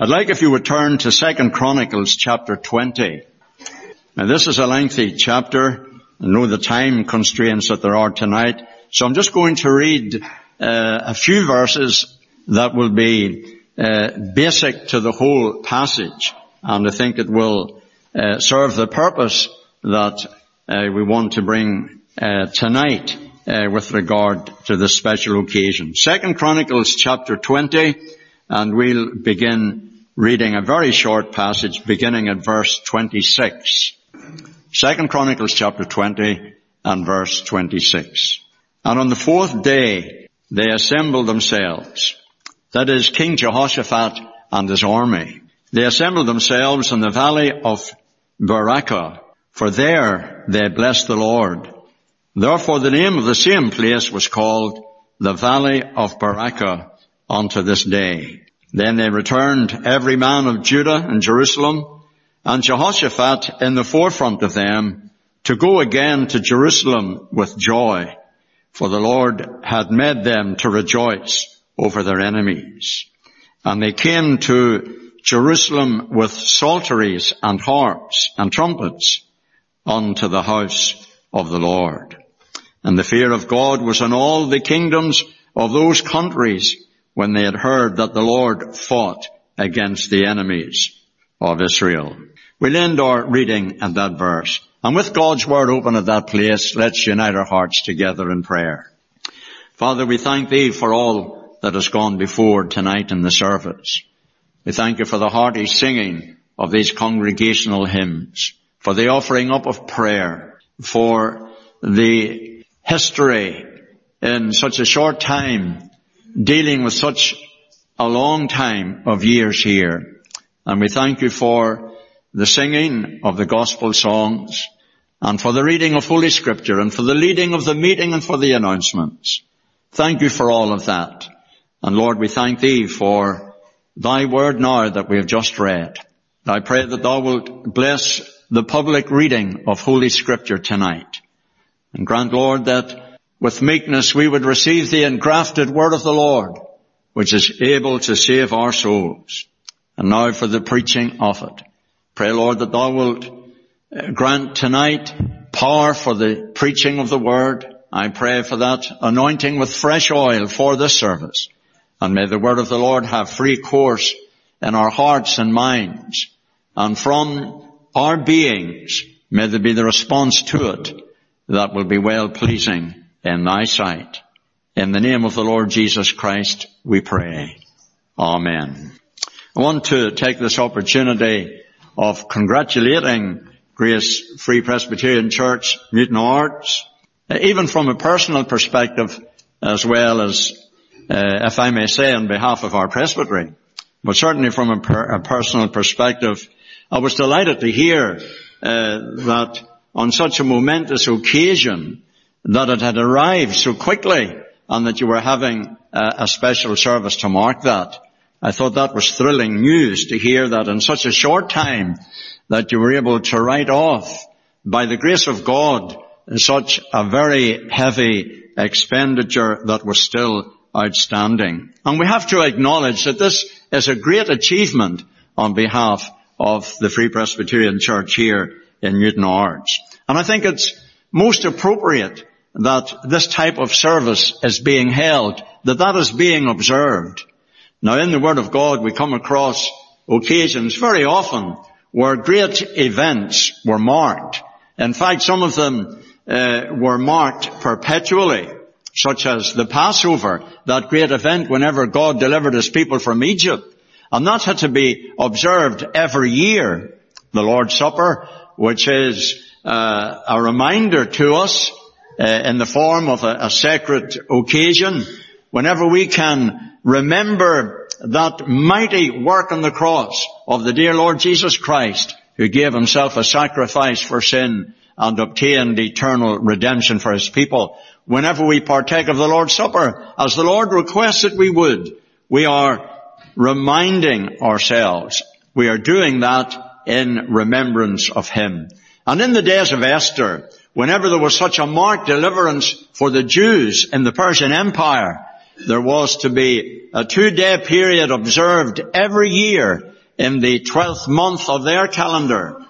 I'd like if you would turn to 2 Chronicles chapter 20. Now this is a lengthy chapter. I know the time constraints that there are tonight. So I'm just going to read a few verses that will be basic to the whole passage. And I think it will serve the purpose that we want to bring tonight with regard to this special occasion. 2 Chronicles chapter 20, and we'll begin reading a very short passage beginning at verse 26. 2 Chronicles chapter 20 and verse 26. And on the fourth day they assembled themselves, that is, King Jehoshaphat and his army. They assembled themselves in the valley of Barakah, for there they blessed the Lord. Therefore the name of the same place was called the Valley of Barakah unto this day. Then they returned every man of Judah and Jerusalem, and Jehoshaphat in the forefront of them, to go again to Jerusalem with joy, for the Lord had made them to rejoice over their enemies. And they came to Jerusalem with psalteries and harps and trumpets unto the house of the Lord. And the fear of God was in all the kingdoms of those countries when they had heard that the Lord fought against the enemies of Israel. We'll end our reading at that verse. And with God's word open at that place, let's unite our hearts together in prayer. Father, we thank Thee for all that has gone before tonight in the service. We thank You for the hearty singing of these congregational hymns, for the offering up of prayer, for the history in such a short time, dealing with such a long time of years here. And we thank You for the singing of the gospel songs, and for the reading of Holy Scripture, and for the leading of the meeting, and for the announcements. Thank You for all of that. And Lord, we thank Thee for Thy word now that we have just read. I pray that Thou wilt bless the public reading of Holy Scripture tonight. And grant, Lord, that with meekness we would receive the engrafted word of the Lord, which is able to save our souls. And now for the preaching of it. Pray, Lord, that Thou wilt grant tonight power for the preaching of the word. I pray for that anointing with fresh oil for this service. And may the word of the Lord have free course in our hearts and minds. And from our beings, may there be the response to it that will be well pleasing in Thy sight. In the name of the Lord Jesus Christ, we pray. Amen. I want to take this opportunity of congratulating Grace Free Presbyterian Church, Newton Arts, even from a personal perspective, as well as, if I may say, on behalf of our presbytery. But certainly from a personal perspective, I was delighted to hear that on such a momentous occasion, that it had arrived so quickly, and that you were having a special service to mark that. I thought that was thrilling news to hear that in such a short time that you were able to write off, by the grace of God, such a very heavy expenditure that was still outstanding. And we have to acknowledge that this is a great achievement on behalf of the Free Presbyterian Church here in Newton Arts. And I think it's most appropriate that this type of service is being held, that is being observed. Now, in the Word of God, we come across occasions very often where great events were marked. In fact, some of them were marked perpetually, such as the Passover, that great event whenever God delivered His people from Egypt. And that had to be observed every year. The Lord's Supper, which is a reminder to us in the form of a sacred occasion, whenever we can remember that mighty work on the cross of the dear Lord Jesus Christ, who gave Himself a sacrifice for sin and obtained eternal redemption for His people. Whenever we partake of the Lord's Supper, as the Lord requests that we would, we are reminding ourselves. We are doing that in remembrance of Him. And in the days of Esther, whenever there was such a marked deliverance for the Jews in the Persian Empire, there was to be a 2-day period observed every year in the 12th month of their calendar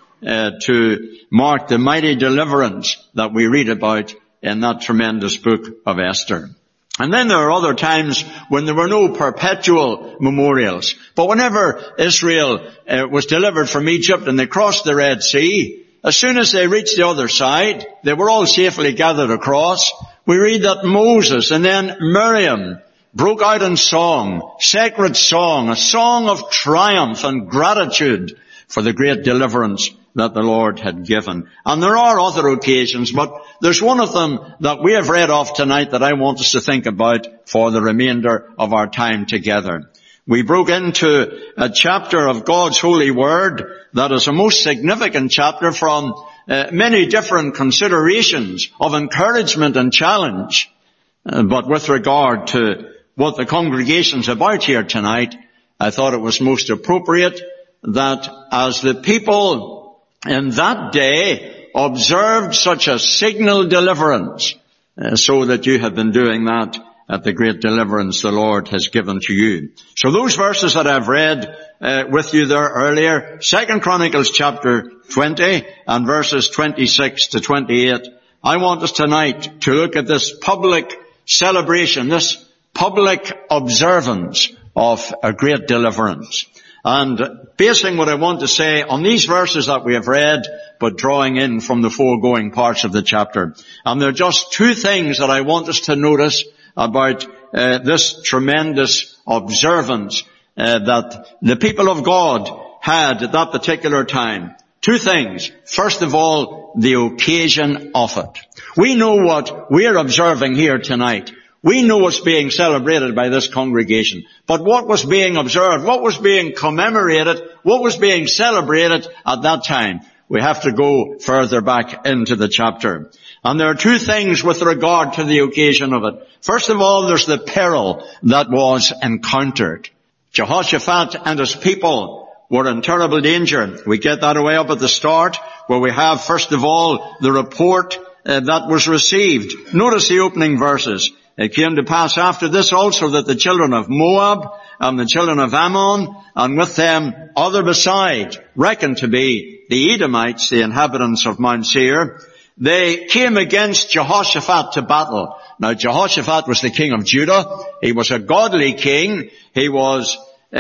to mark the mighty deliverance that we read about in that tremendous book of Esther. And then there are other times when there were no perpetual memorials. But whenever Israel was delivered from Egypt and they crossed the Red Sea, as soon as they reached the other side, they were all safely gathered across. We read that Moses and then Miriam broke out in song, sacred song, a song of triumph and gratitude for the great deliverance that the Lord had given. And there are other occasions, but there's one of them that we have read off tonight that I want us to think about for the remainder of our time together. We broke into a chapter of God's holy word that is a most significant chapter from many different considerations of encouragement and challenge. But with regard to what the congregation's about here tonight, I thought it was most appropriate that as the people in that day observed such a signal deliverance, so that you have been doing that at the great deliverance the Lord has given to you. So those verses that I've read with you there earlier, 2 Chronicles chapter 20 and verses 26 to 28, I want us tonight to look at this public celebration, this public observance of a great deliverance. And basing what I want to say on these verses that we have read, but drawing in from the foregoing parts of the chapter. And there are just two things that I want us to notice about this tremendous observance that the people of God had at that particular time. Two things. First of all, the occasion of it. We know what we're observing here tonight. We know what's being celebrated by this congregation. But what was being observed, what was being commemorated, what was being celebrated at that time? We have to go further back into the chapter. And there are two things with regard to the occasion of it. First of all, there's the peril that was encountered. Jehoshaphat and his people were in terrible danger. We get that away up at the start, where we have, first of all, the report that was received. Notice the opening verses. It came to pass after this also that the children of Moab and the children of Ammon, and with them other beside, reckoned to be the Edomites, the inhabitants of Mount Seir, they came against Jehoshaphat to battle. Now Jehoshaphat was the king of Judah. He was a godly king. He was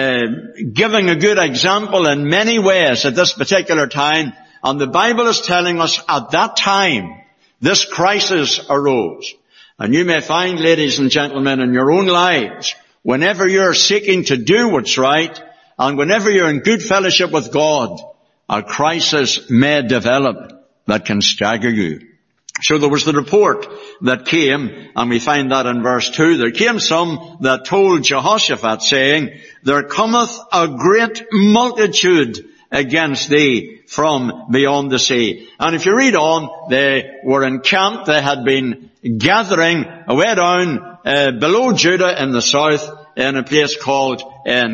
giving a good example in many ways at this particular time. And the Bible is telling us at that time, this crisis arose. And you may find, ladies and gentlemen, in your own lives, whenever you're seeking to do what's right, and whenever you're in good fellowship with God, a crisis may develop that can stagger you. So there was the report that came, and we find that in verse 2. There came some that told Jehoshaphat, saying, there cometh a great multitude against thee from beyond the sea. And if you read on, they were encamped, they had been gathering away down below Judah in the south in a place called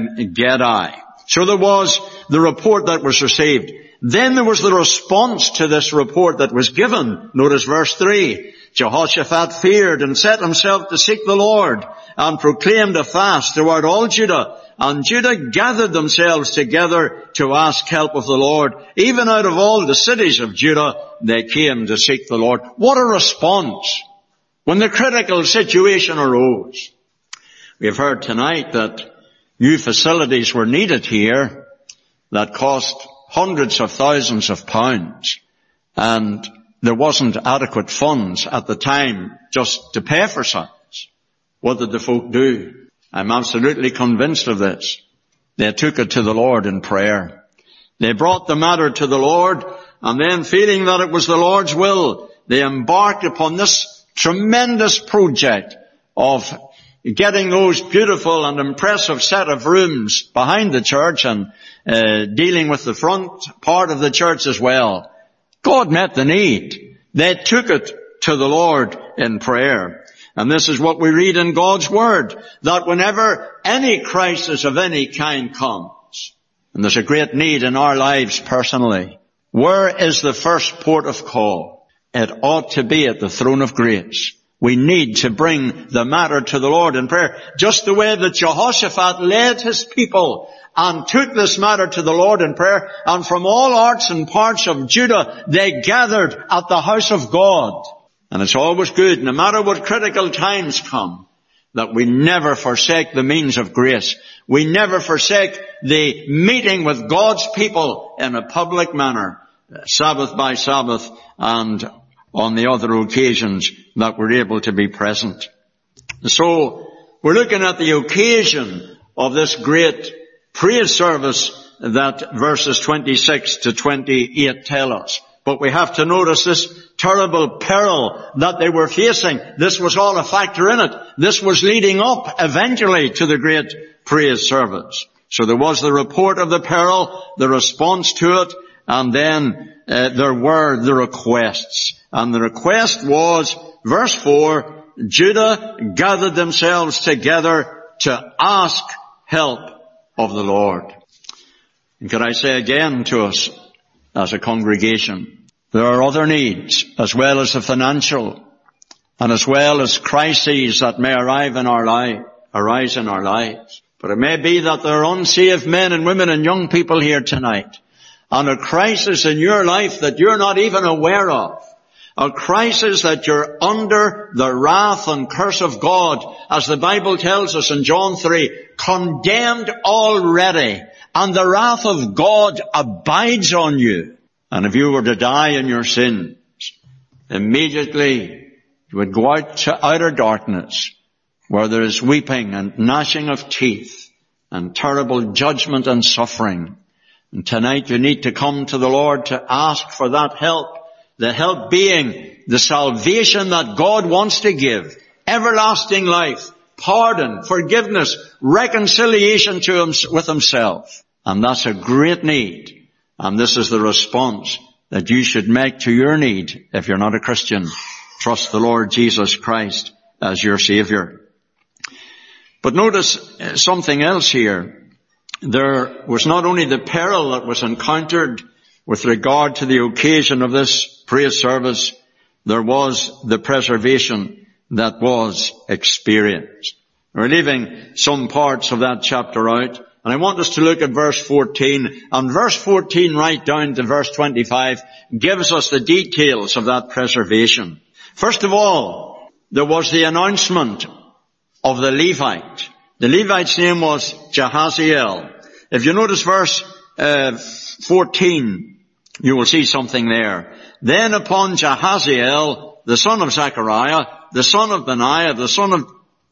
Engedi. So there was the report that was received. Then there was the response to this report that was given. Notice verse 3. Jehoshaphat feared and set himself to seek the Lord and proclaimed a fast throughout all Judah. And Judah gathered themselves together to ask help of the Lord. Even out of all the cities of Judah, they came to seek the Lord. What a response when the critical situation arose. We have heard tonight that new facilities were needed here that cost hundreds of thousands of pounds, and there wasn't adequate funds at the time just to pay for such. What did the folk do? I'm absolutely convinced of this. They took it to the Lord in prayer. They brought the matter to the Lord, and then feeling that it was the Lord's will, they embarked upon this tremendous project of getting those beautiful and impressive set of rooms behind the church and dealing with the front part of the church as well. God met the need. They took it to the Lord in prayer. And this is what we read in God's Word, that whenever any crisis of any kind comes, and there's a great need in our lives personally, where is the first port of call? It ought to be at the throne of grace. We need to bring the matter to the Lord in prayer. Just the way that Jehoshaphat led his people and took this matter to the Lord in prayer, and from all arts and parts of Judah they gathered at the house of God. And it's always good, no matter what critical times come, that we never forsake the means of grace. We never forsake the meeting with God's people in a public manner, Sabbath by Sabbath, and on the other occasions that we're able to be present. So, we're looking at the occasion of this great praise service that verses 26 to 28 tell us. But we have to notice this terrible peril that they were facing. This was all a factor in it. This was leading up eventually to the great praise service. So there was the report of the peril, the response to it, and then there were the requests. And the request was, verse 4, Judah gathered themselves together to ask help of the Lord. And could I say again to us as a congregation, there are other needs as well as the financial and as well as crises that may arise in our lives. But it may be that there are unsaved men and women and young people here tonight, and a crisis in your life that you're not even aware of. A crisis that you're under the wrath and curse of God, as the Bible tells us in John 3, condemned already, and the wrath of God abides on you. And if you were to die in your sins, immediately you would go out to outer darkness, where there is weeping and gnashing of teeth and terrible judgment and suffering. And tonight you need to come to the Lord to ask for that help. The help being the salvation that God wants to give. Everlasting life, pardon, forgiveness, reconciliation with Himself. And that's a great need. And this is the response that you should make to your need if you're not a Christian. Trust the Lord Jesus Christ as your Savior. But notice something else here. There was not only the peril that was encountered with regard to the occasion of this praise service, there was the preservation that was experienced. We're leaving some parts of that chapter out, and I want us to look at verse 14, and verse 14 right down to verse 25 gives us the details of that preservation. First of all, there was the announcement of the Levite. The Levite's name was Jahaziel. If you notice verse 14, you will see something there. Then upon Jahaziel, the son of Zechariah, the son of Benaiah, the son of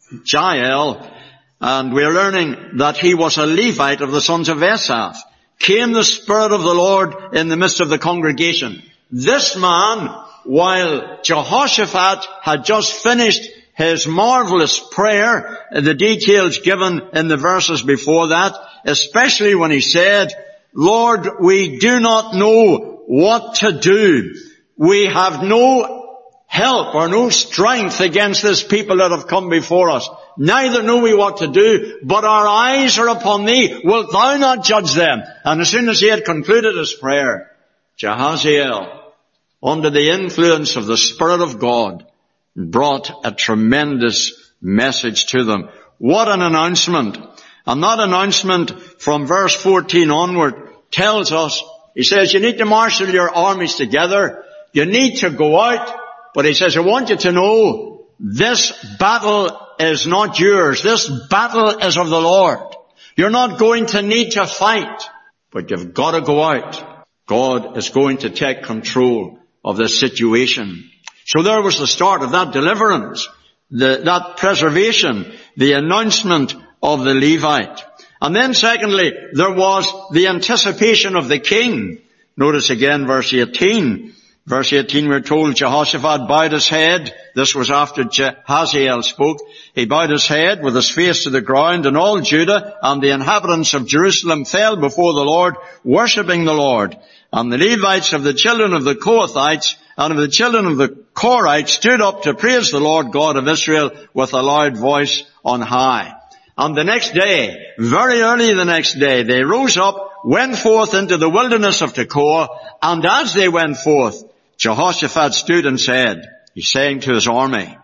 Jael, and we're learning that he was a Levite of the sons of Asaph, came the Spirit of the Lord in the midst of the congregation. This man, while Jehoshaphat had just finished his marvelous prayer, the details given in the verses before that, especially when he said, Lord, we do not know what to do. We have no help or no strength against this people that have come before us. Neither know we what to do, but our eyes are upon thee. Wilt thou not judge them? And as soon as he had concluded his prayer, Jahaziel, under the influence of the Spirit of God, brought a tremendous message to them. What an announcement. And that announcement from verse 14 onward tells us, he says, you need to marshal your armies together. You need to go out. But he says, I want you to know this battle is not yours. This battle is of the Lord. You're not going to need to fight, but you've got to go out. God is going to take control of this situation. So there was the start of that deliverance, that preservation, the announcement of the Levite. And then secondly, there was the anticipation of the king. Notice again verse 18. Verse 18 we're told Jehoshaphat bowed his head. This was after Jahaziel spoke. He bowed his head with his face to the ground, and all Judah and the inhabitants of Jerusalem fell before the Lord, worshipping the Lord. And the Levites of the children of the Kohathites and of the children of the Korites stood up to praise the Lord God of Israel with a loud voice on high. And the next day, very early the next day, they rose up, went forth into the wilderness of Tekoa, and as they went forth, Jehoshaphat stood and said, he's saying to his army,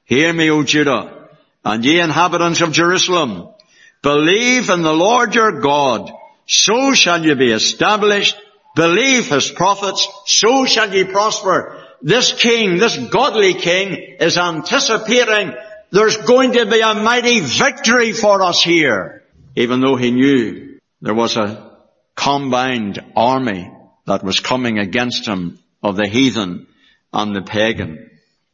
Hear me, O Judah, and ye inhabitants of Jerusalem. Believe in the Lord your God, so shall ye be established. Believe his prophets, so shall ye prosper. This king, this godly king, is anticipating there's going to be a mighty victory for us here. Even though he knew there was a combined army that was coming against him of the heathen and the pagan.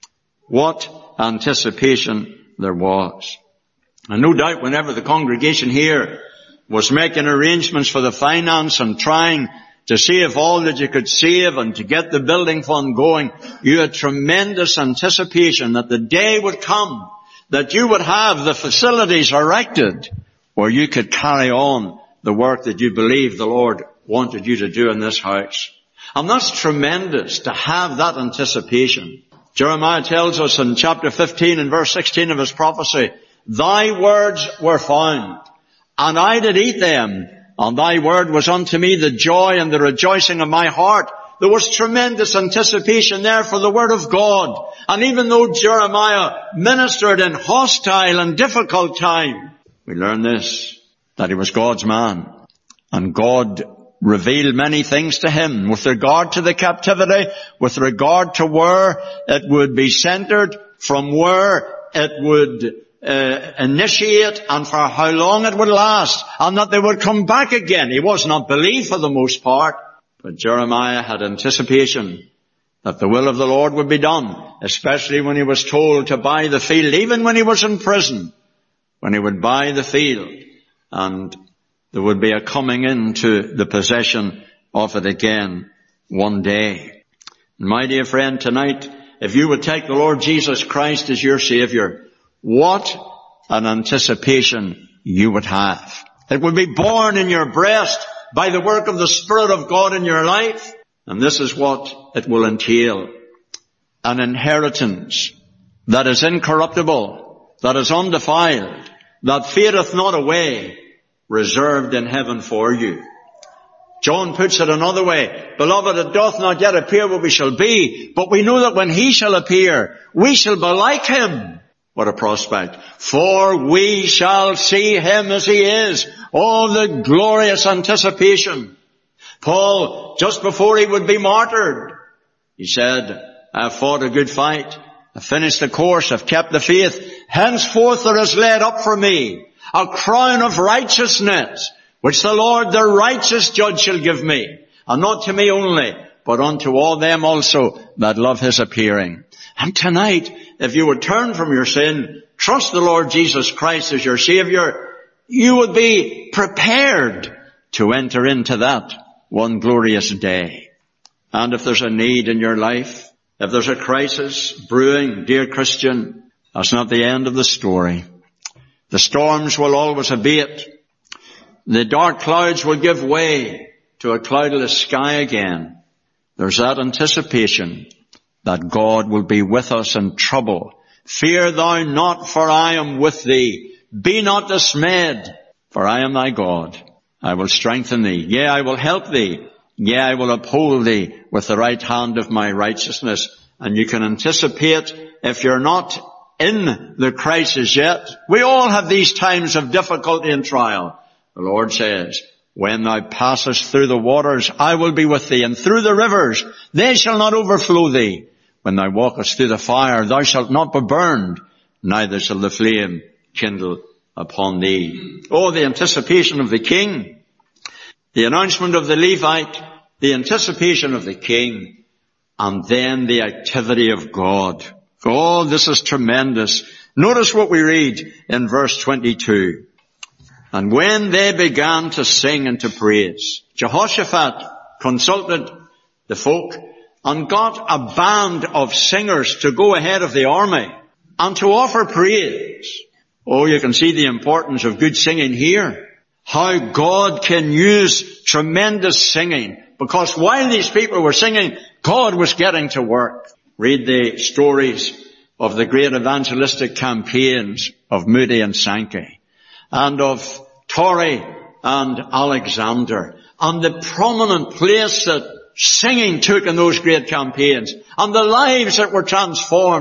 What anticipation there was. And no doubt whenever the congregation here was making arrangements for the finance and trying to save all that you could save and to get the building fund going, you had tremendous anticipation that the day would come that you would have the facilities erected where you could carry on the work that you believed the Lord wanted you to do in this house. And that's tremendous to have that anticipation. Jeremiah tells us in chapter 15 and verse 16 of his prophecy, thy words were found, and I did eat them, and thy word was unto me the joy and the rejoicing of my heart. There was tremendous anticipation there for the word of God. And even though Jeremiah ministered in hostile and difficult time, we learn this, that he was God's man. And God revealed many things to him with regard to the captivity, with regard to where it would be centered, from where it would initiate, and for how long it would last, and that they would come back again. He was not believed for the most part, but Jeremiah had anticipation that the will of the Lord would be done, especially when he was told to buy the field, even when he was in prison, when he would buy the field, and there would be a coming into the possession of it again one day. And my dear friend, tonight, if you would take the Lord Jesus Christ as your Savior, what an anticipation you would have. It would be born in your breast by the work of the Spirit of God in your life. And this is what it will entail. An inheritance that is incorruptible, that is undefiled, that fadeth not away, reserved in heaven for you. John puts it another way. Beloved, it doth not yet appear what we shall be, but we know that when he shall appear, we shall be like him. What a prospect. For we shall see him as he is. Oh, the glorious anticipation. Paul, just before he would be martyred, he said, I have fought a good fight. I've finished the course. I've kept the faith. Henceforth there is laid up for me a crown of righteousness, which the Lord, the righteous judge, shall give me. And not to me only, but unto all them also that love his appearing. And tonight, if you would turn from your sin, trust the Lord Jesus Christ as your Savior, you would be prepared to enter into that one glorious day. And if there's a need in your life, if there's a crisis brewing, dear Christian, that's not the end of the story. The storms will always abate. The dark clouds will give way to a cloudless sky again. There's that anticipation that God will be with us in trouble. Fear thou not, for I am with thee. Be not dismayed, for I am thy God. I will strengthen thee. Yea, I will help thee. Yea, I will uphold thee with the right hand of my righteousness. And you can anticipate, if you're not in the crisis yet, we all have these times of difficulty and trial. The Lord says, when thou passest through the waters, I will be with thee, and through the rivers, they shall not overflow thee. When thou walkest through the fire, thou shalt not be burned, neither shall the flame kindle upon thee. Oh, the anticipation of the king, the announcement of the Levite, the anticipation of the king, and then the activity of God. Oh, this is tremendous. Notice what we read in verse 22. And when they began to sing and to praise, Jehoshaphat consulted the folk and got a band of singers to go ahead of the army and to offer praise. Oh, you can see the importance of good singing here. How God can use tremendous singing, because while these people were singing, God was getting to work. Read the stories of the great evangelistic campaigns of Moody and Sankey, and of Torrey and Alexander, and the prominent place that singing took in those great campaigns, and the lives that were transformed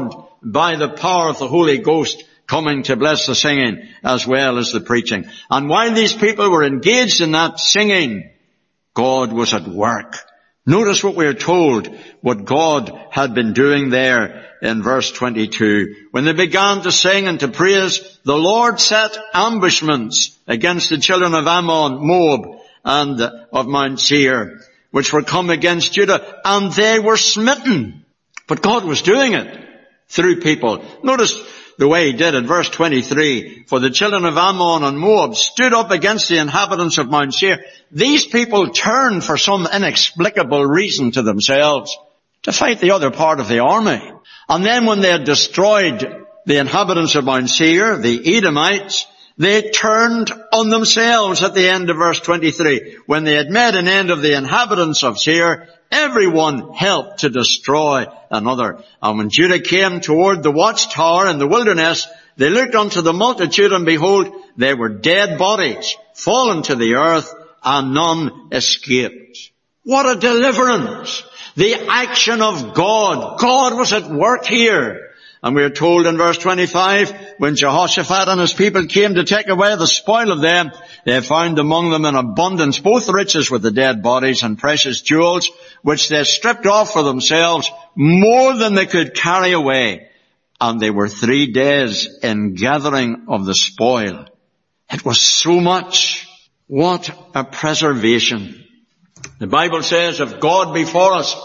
by the power of the Holy Ghost coming to bless the singing as well as the preaching. And while these people were engaged in that singing, God was at work. Notice what we are told, what God had been doing there in verse 22. When they began to sing and to praise, the Lord set ambushments against the children of Ammon, Moab, and of Mount Seir, which were come against Judah, and they were smitten. But God was doing it through people. Notice the way he did in verse 23. For the children of Ammon and Moab stood up against the inhabitants of Mount Seir. These people turned for some inexplicable reason to themselves to fight the other part of the army. And then when they had destroyed the inhabitants of Mount Seir, the Edomites, they turned on themselves at the end of verse 23. When they had made an end of the inhabitants of Seir, everyone helped to destroy another. And when Judah came toward the watchtower in the wilderness, they looked unto the multitude, and behold, they were dead bodies, fallen to the earth, and none escaped. What a deliverance! The action of God. God was at work here. And we are told in verse 25, when Jehoshaphat and his people came to take away the spoil of them, they found among them in abundance both riches with the dead bodies and precious jewels, which they stripped off for themselves, more than they could carry away. And they were 3 days in gathering of the spoil. It was so much. What a preservation. The Bible says, if God be for us,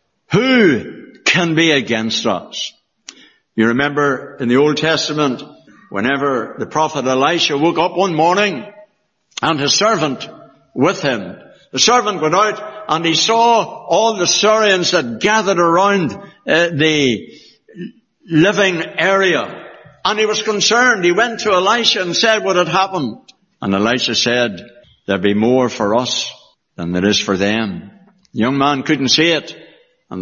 who can be against us? You remember in the Old Testament, whenever the prophet Elisha woke up one morning and his servant with him, the servant went out and he saw all the Syrians that gathered around the living area. And he was concerned. He went to Elisha and said what had happened. And Elisha said, there'll be more for us than there is for them. The young man couldn't see it. And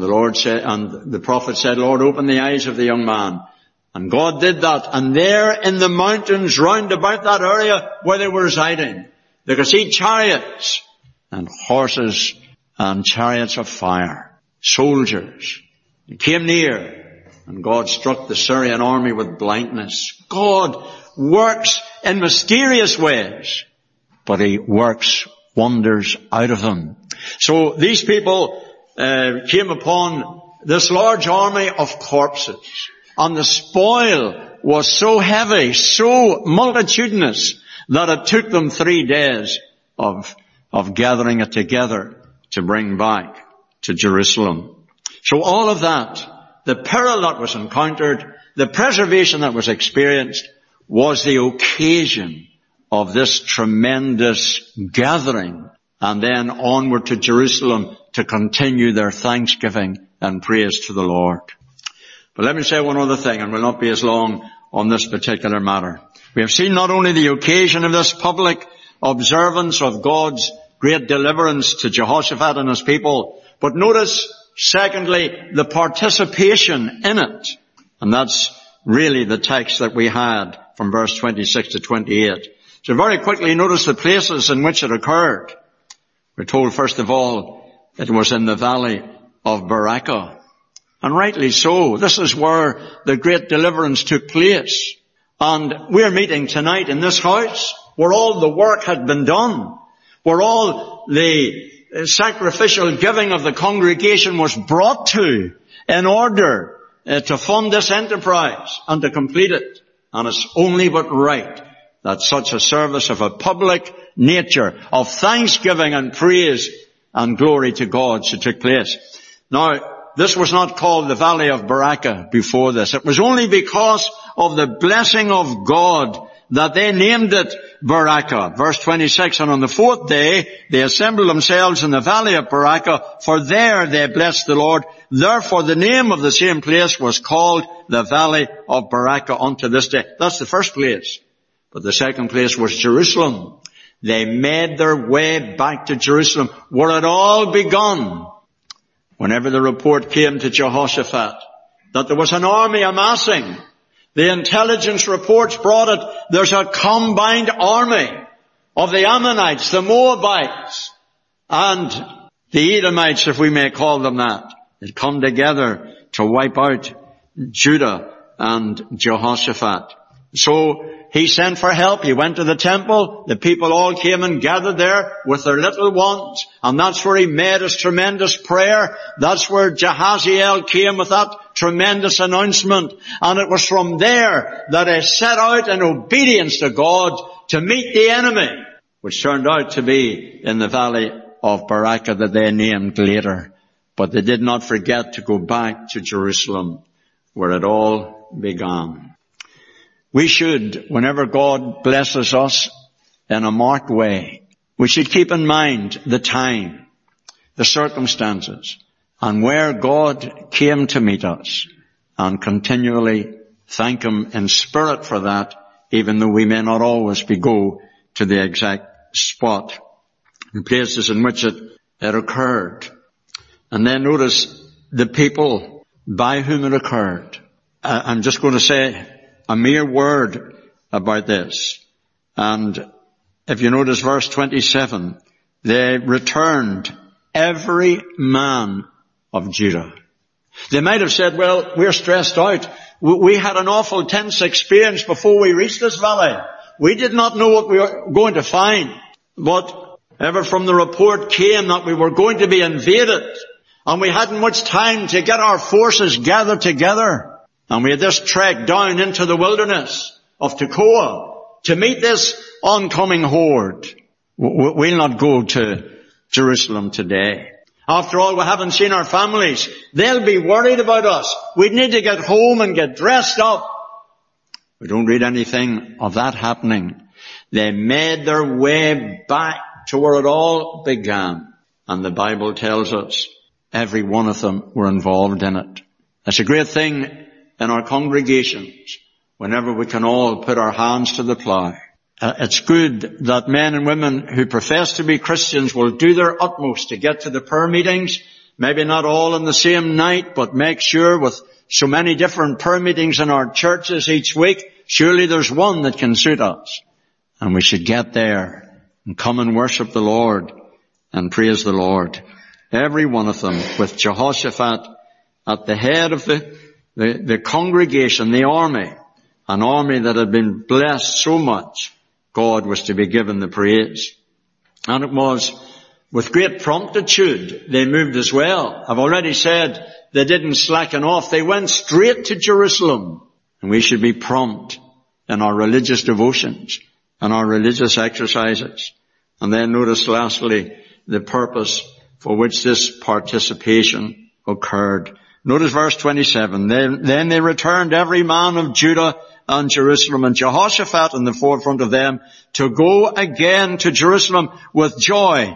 the prophet said, Lord, open the eyes of the young man. And God did that. And there in the mountains round about that area where they were residing, they could see chariots and horses and chariots of fire, soldiers. They came near, and God struck the Syrian army with blindness. God works in mysterious ways, but he works wonders out of them. So these people came upon this large army of corpses, and the spoil was so heavy, so multitudinous, that it took them 3 days of gathering it together to bring back to Jerusalem. So all of that, the peril that was encountered, the preservation that was experienced, was the occasion of this tremendous gathering, and then onward to Jerusalem to continue their thanksgiving and praise to the Lord. But let me say one other thing, and we'll not be as long on this particular matter. We have seen not only the occasion of this public observance of God's great deliverance to Jehoshaphat and his people, but notice, secondly, the participation in it. And that's really the text that we had from verse 26 to 28. So very quickly notice the places in which it occurred. We're told, first of all, it was in the valley of Berachah. And rightly so. This is where the great deliverance took place. And we're meeting tonight in this house where all the work had been done, where all the sacrificial giving of the congregation was brought to in order to fund this enterprise and to complete it. And it's only but right that such a service of a public nature of thanksgiving and praise and glory to God should take place. Now, this was not called the Valley of Berachah before this. It was only because of the blessing of God that they named it Berachah. Verse 26, and on the 4th day they assembled themselves in the Valley of Berachah, for there they blessed the Lord. Therefore the name of the same place was called the Valley of Berachah unto this day. That's the first place. But the second place was Jerusalem. They made their way back to Jerusalem, where it all begun. Whenever the report came to Jehoshaphat that there was an army amassing, the intelligence reports brought it, there's a combined army of the Ammonites, the Moabites, and the Edomites, if we may call them that. They'd come together to wipe out Judah and Jehoshaphat. So he sent for help. He went to the temple. The people all came and gathered there with their little ones. And that's where he made his tremendous prayer. That's where Jahaziel came with that tremendous announcement. And it was from there that he set out in obedience to God to meet the enemy, which turned out to be in the valley of Berachah that they named later. But they did not forget to go back to Jerusalem, where it all began. We should, whenever God blesses us in a marked way, we should keep in mind the time, the circumstances, and where God came to meet us, and continually thank Him in spirit for that, even though we may not always go to the exact spot and places in which it occurred. And then notice the people by whom it occurred. I'm just going to say a mere word about this. And if you notice verse 27, they returned every man of Judah. They might have said, well, we're stressed out. We had an awful tense experience before we reached this valley. We did not know what we were going to find. But ever from the report came that we were going to be invaded, and we hadn't much time to get our forces gathered together. And we had this trek down into the wilderness of Tekoa to meet this oncoming horde. We'll not go to Jerusalem today. After all, we haven't seen our families. They'll be worried about us. We need to get home and get dressed up. We don't read anything of that happening. They made their way back to where it all began. And the Bible tells us every one of them were involved in it. It's a great thing in our congregations whenever we can all put our hands to the plough. It's good that men and women who profess to be Christians will do their utmost to get to the prayer meetings, maybe not all on the same night, but make sure with so many different prayer meetings in our churches each week, surely there's one that can suit us. And we should get there and come and worship the Lord and praise the Lord. Every one of them, with Jehoshaphat at the head of the congregation, the army, an army that had been blessed so much, God was to be given the praise. And it was with great promptitude they moved as well. I've already said they didn't slacken off. They went straight to Jerusalem. And we should be prompt in our religious devotions and our religious exercises. And then notice lastly the purpose for which this participation occurred. Notice verse 27. Then they returned every man of Judah and Jerusalem, and Jehoshaphat in the forefront of them, to go again to Jerusalem with joy.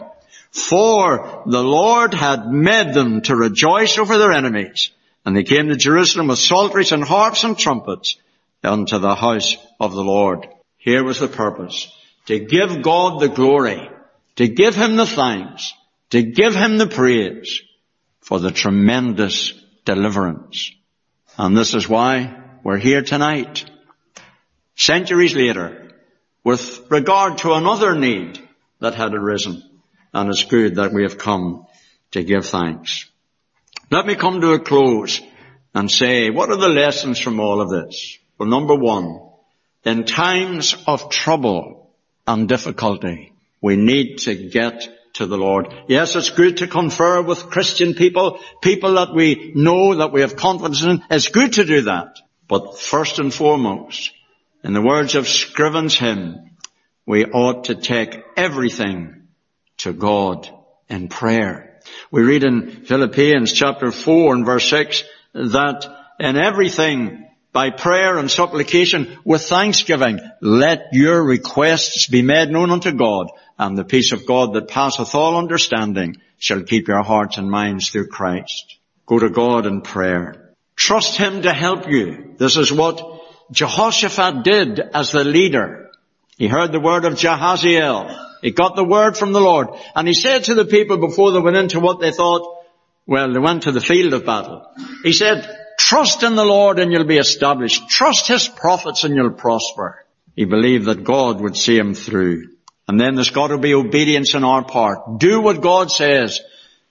For the Lord had made them to rejoice over their enemies. And they came to Jerusalem with psalteries and harps and trumpets unto the house of the Lord. Here was the purpose. To give God the glory. To give Him the thanks. To give Him the praise for the tremendous deliverance. And this is why we're here tonight, centuries later, with regard to another need that had arisen. And it's good that we have come to give thanks. Let me come to a close and say, what are the lessons from all of this? Well, number one, in times of trouble and difficulty, we need to get to the Lord. Yes, it's good to confer with Christian people that we know, that we have confidence in. It's good to do that. But first and foremost, in the words of Scriven's hymn, we ought to take everything to God in prayer. We read in Philippians chapter 4 and verse 6 that in everything by prayer and supplication with thanksgiving, let your requests be made known unto God, and the peace of God that passeth all understanding shall keep your hearts and minds through Christ. Go to God in prayer. Trust Him to help you. This is what Jehoshaphat did as the leader. He heard the word of Jahaziel. He got the word from the Lord. And he said to the people before they went into what they thought, well, they went to the field of battle. He said, trust in the Lord and you'll be established. Trust His prophets and you'll prosper. He believed that God would see him through. And then there's got to be obedience on our part. Do what God says.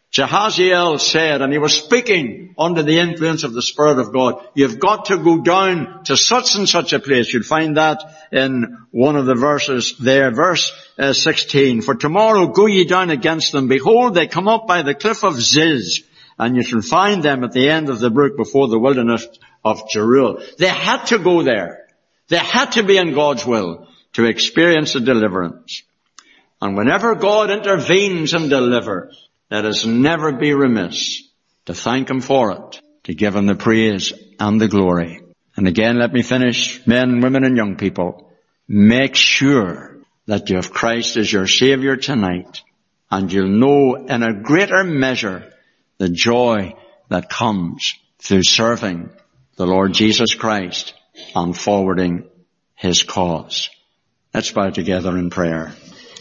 Jehaziel said, and he was speaking under the influence of the Spirit of God, you've got to go down to such and such a place. You'll find that in one of the verses there, verse 16. For tomorrow go ye down against them. Behold, they come up by the cliff of Ziz, and you shall find them at the end of the brook before the wilderness of Jeruel. They had to go there. They had to be in God's will to experience the deliverance. And whenever God intervenes and delivers, let us never be remiss to thank Him for it, to give Him the praise and the glory. And again, let me finish, men, women, and young people. Make sure that you have Christ as your Savior tonight, and you'll know in a greater measure the joy that comes through serving the Lord Jesus Christ and forwarding His cause. Let's bow together in prayer.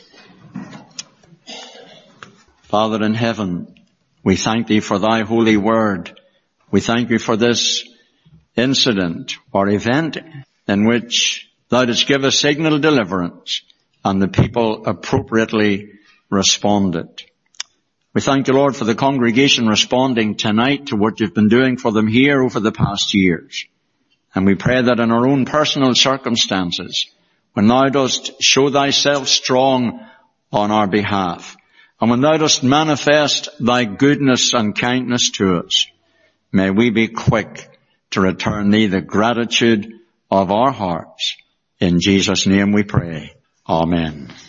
Father in heaven, we thank Thee for Thy holy word. We thank You for this incident or event in which Thou didst give a signal deliverance and the people appropriately responded. We thank You, Lord, for the congregation responding tonight to what You've been doing for them here over the past years. And we pray that in our own personal circumstances, when Thou dost show Thyself strong on our behalf, and when Thou dost manifest Thy goodness and kindness to us, may we be quick to return Thee the gratitude of our hearts. In Jesus' name we pray. Amen.